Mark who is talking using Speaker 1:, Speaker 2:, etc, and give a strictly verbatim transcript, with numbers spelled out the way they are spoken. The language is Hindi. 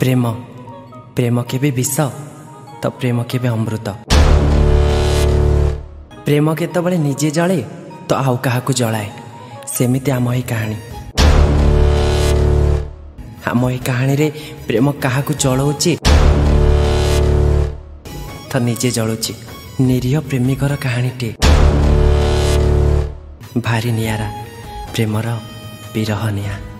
Speaker 1: प्रेम प्रेम केबे विष तो प्रेम केबे अमृत। प्रेम केतबेले निजे जले तो आउ काहाकू जलाए। सेमिति आम ही कहानी आम ही कहानी रे प्रेम काहाकू जलाउची तो निजे जलुची। निरीह प्रेमिकर कहानीटे भारी नियारा प्रेमर विरह निया।